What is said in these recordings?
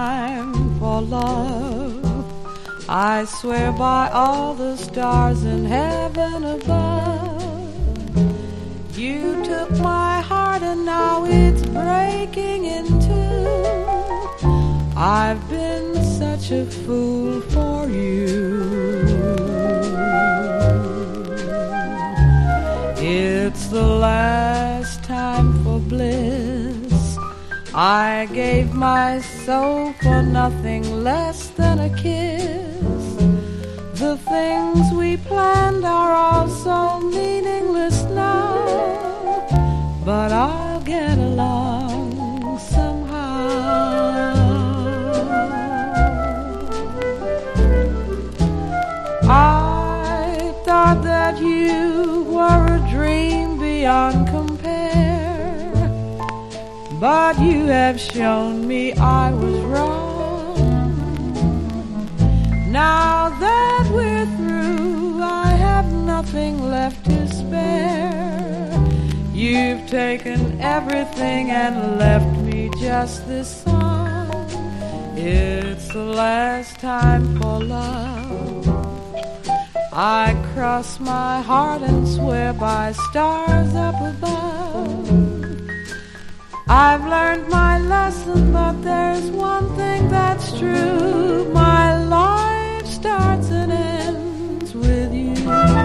time for love. I swear by all the stars in heaven above. You took my heart and now it's breaking in two. I've been such a fool for you. It's the last time for bliss. I gave my soul for nothing less than a kiss. The things we planned are all so meaningless now, but I'll get along somehow. I thought that you were a dream beyond compare, but you have shown me I was wrong. Now that we're through, I have nothing left to spare. You've taken everything and left me just this song. It's the last time for love. I cross my heart and swear by stars up above. I've learned my lesson, but there's one thing that's true. My life starts and ends with you.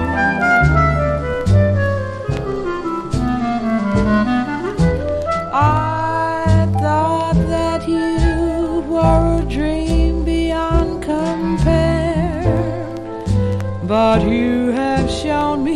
I thought that you were a dream beyond compare, but you have shown me